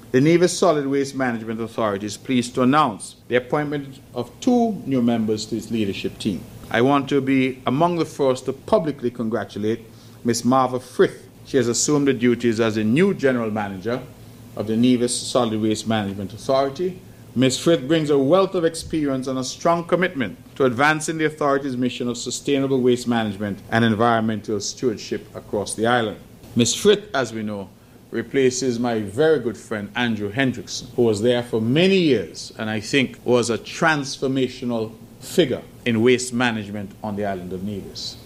The Nevis Solid Waste Management Authority is pleased to announce the appointment of 2 new members to its leadership team. I want to be among the first to publicly congratulate Ms. Marva Frith. She has assumed the duties as the new General Manager of the Nevis Solid Waste Management Authority. Ms. Frith brings a wealth of experience and a strong commitment to advancing the authority's mission of sustainable waste management and environmental stewardship across the island. Ms. Frith, as we know, replaces my very good friend Andrew Hendrickson, who was there for many years and I think was a transformational figure in waste management on the island of Nevis.